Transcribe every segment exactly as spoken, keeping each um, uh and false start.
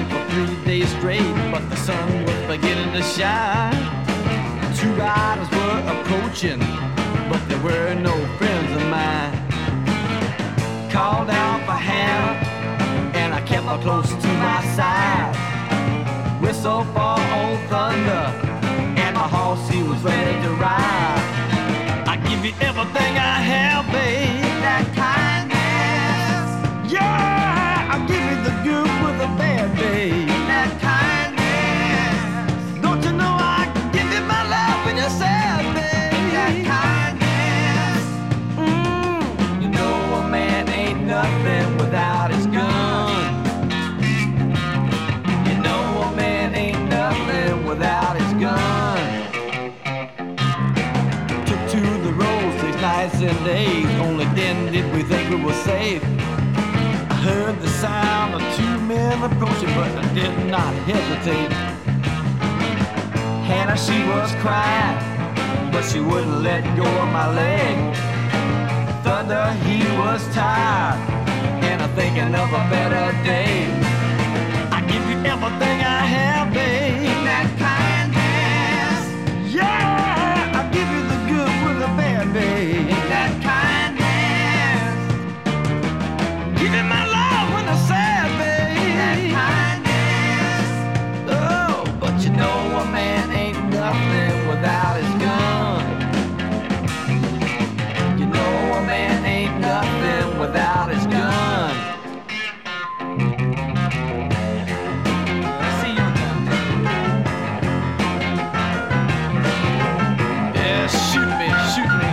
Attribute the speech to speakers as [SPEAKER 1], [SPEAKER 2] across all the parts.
[SPEAKER 1] for three days straight, but the sun was beginning to shine. Two riders were approaching, but there were no friends of mine. Called out for Hannah, and I kept her close to my side. Whistle for old thunder, and my horse, he was ready to ride. I give you everything I have, babe. That kindness. Yeah, I give you the good with the bad, babe. That kindness. Don't you know I can give you my love when you're sad, babe? That kindness. Mm. You know a man ain't nothing without his gun. You know a man ain't nothing without his gun. Took to the road six nights and days, only then did we think we were safe. I heard the sound of two men approaching, but I did not hesitate. Hannah, she was crying, but she wouldn't let go of my leg. Thunder, he was tired, and I'm thinking of a better day. I give you everything I have, babe. That kindness. Yeah, I give you the good with the bad, babe. That kindness. Give you my love when I'm sad, babe. That kindness. Oh, but you know a man ain't nothing without his gun. You know a man ain't nothing without his gun. See you down there. Yeah, shoot me, shoot me.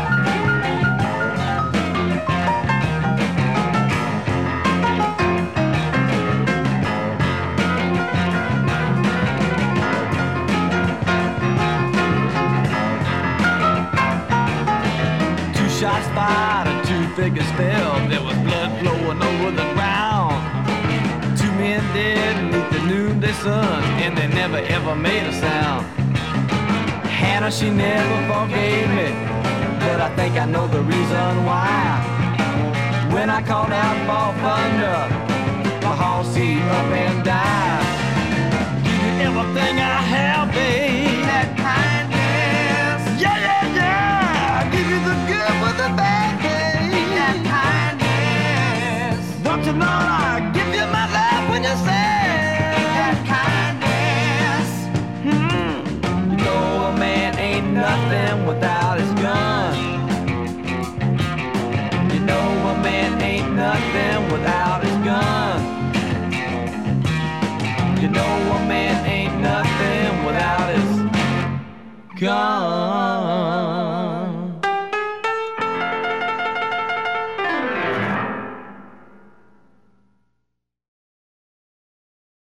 [SPEAKER 1] Two shots fired and two figures fell. There was blood flowing over the ground. Two men dead beneath the noonday sun, and they never ever made a sound. Hannah, she never forgave me, but I think I know the reason why. When I called out for thunder, my horse he up and died. Give you everything I have, babe. That kindness. Yeah, yeah, yeah. I give you the good with the bad, babe. That kindness. Don't you know I give you my love when you're sad? That kindness. Hmm. You know a man ain't nothing without his gun. You know a man ain't nothing without his gun. You know a man ain't nothing without his gun.